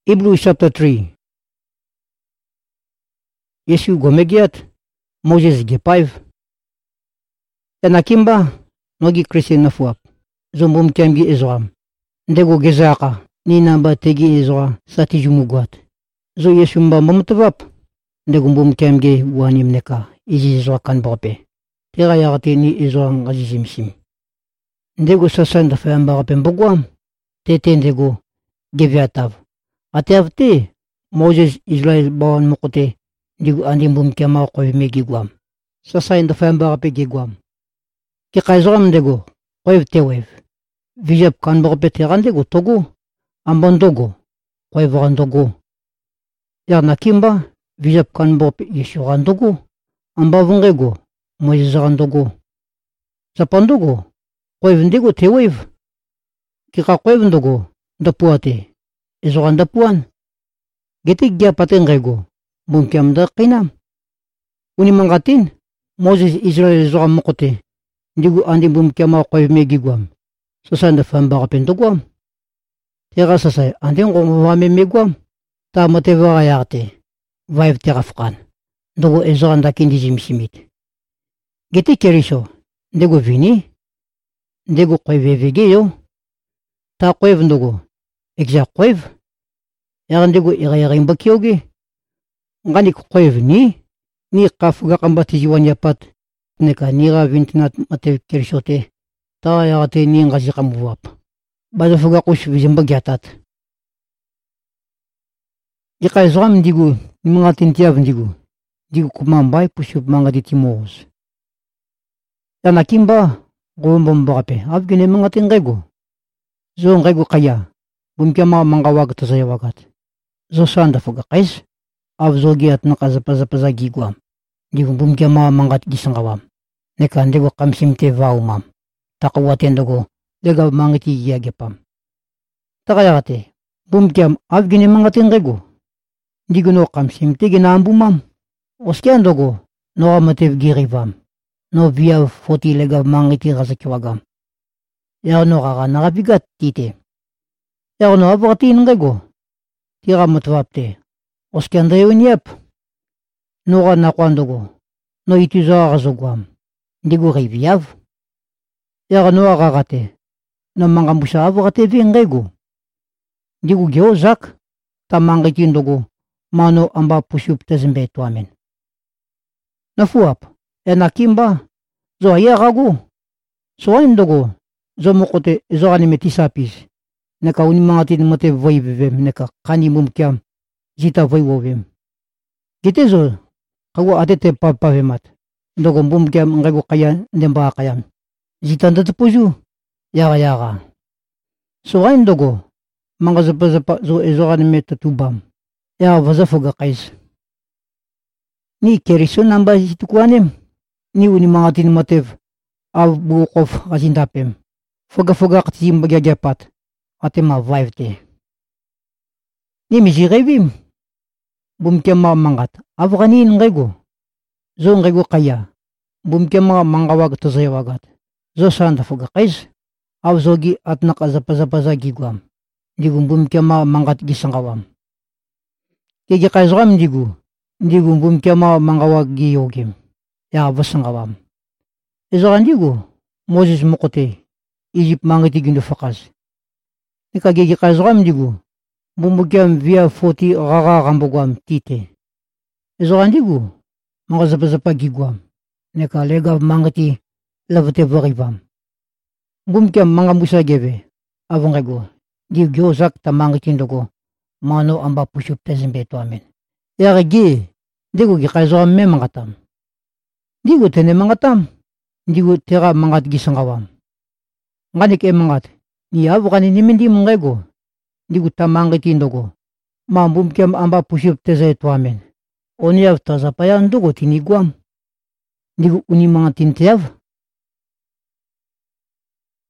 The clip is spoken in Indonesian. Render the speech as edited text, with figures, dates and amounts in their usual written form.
Hebrews chapter 3. Yesu gomegiat Moses gepaiv. Yanakimba nogi Christian na fuap. Zombum tiamgi Ezram. Ndego gezaka ni namba tegi Ezra sati jumuguat. Zo Yesu mba mamutavap. Ndego mbum tiamgi wanim neka izi Ezra kan bape. Tera yagate ni Ezra ngazizimsim. Ndego sasan da fayamba rapen bogwam. Tete ndego geviatav. Atavte Moses Israel bawan mukote. Ndigu andi mbum kiama koy megigwam. Sasain da fayamba rape gigwam. Ki kaizram ndego koy tewev. Vijab kan bape terandego togo. Ambandogo koy varandogo. Yarnakimba vijab kan bape yeshurandogo. Ambavungego Moses randogo. Zapandogo koy ndego tewev. Ki ka koy ndogo dapuate. Ezran dapuan. Getik gya patengego. Bumkiam da kinam. Uni mangatin Moses Israel zoram mokote. Ndigu andi bumkiama koy megigwam. Sasan da famba kapendogwam. Tera sasay andi ngomwame megwam. Ta mateva ayarte. Vaiv terafkan. Ndogo Ezran da kindi jimsimit. Geti kerisho. Ndego vini. Ndego koy vevegeyo. Ta koy ndogo. Exja koy. Yarandego irayarimba kyoge. Ngani koyev ni kafuga kambati jiwan yapat neka nira vintinat mate kerishote ta yagate ni ngazi kamuwap bada fuga kush vijimba gyatat yaka zram digu ni mga tintiav digu kumambay pusyup mga ditimos yanakimba gombombape avgine mga tingego zo ngego kaya bumkama mga wag to sa yawagat zo sanda fuga kais Avzogi at nakazapazapaza gigwam. Digum bumkiama mangat gisangawam. Nekandego kamsimte vaumam. Takawatendego legaw mangiti yagepam. Takayate bumkiam avgine mangatingego. Diguno kamsimte ginambumam. Oskiandogo no amatev girivam. No via foti legaw mangiti razakiwagam. Yarno kaka nakabigat tite. Yarno avakatinengego. Tira matwapte. Oskianda yap. Nora nakwandogo. No ituza razogwam. Ndigu riviav. Yara no agagate. No mangamusa avagate vingego. Ndigu geozak. Tamangitindogo. Mano amba pusyup tezimbe tuamen. Nafuap. Enakimba. Zo ayarago. So indogo. Zo mokote zo animetisapis. Neka unimangatin mate voivevem. Neka kanimum kiam. Zita voivovem. Gitezo, kago atete papavemat. Ndogo bumkiam ngago kaya ndemba kayam. Zita ndatapuju, yaga. So ay ndogo, mga zapa zo ezogan metatubam. Ya vazafoga kais. Ni keriso namba zitukwanem. Ni uni mga tinmatev. Av bukof kasindapem. Foga katim bagyagat. Atema vaivte. Ni mizirevim. Bumkiama mangat. Avganin ngego. Zo ngego kaya. Bumkiama mangawag to sayawagat. Zo sanda fuga kais. Avzogi at nakazapazapaza gigwam. Digum bumkiama mangat gisangawam. Kigi kaizram digu. Digum bumkiama mangawag giyogim. Ya vasangawam. Izoran digu. Moses mukote. Egypt mangati gindufakas. Nika gigi kaizram digu. Bumbugyam via 40 rara rambogwam tite. Ezorandigu, mga zapazapa gigwam. Neka legav mangati lavate varivam. Bumbugyam mga musageve. Avangego, di gyozak ta mangitindogo. Mano amba pusyup tezimbeto amen. Yaragi, digu gikazoram me mangatam. Digu tene mangatam. Digu tera mangat gisangawam. Nganik mangat. Ni avukani nimindi mungego. Digu tamangitindogo. Mambumkiam amba pusyup tezeto amen. Oniav tazapayan dogo tinigwam. Digu uni mga tintiav.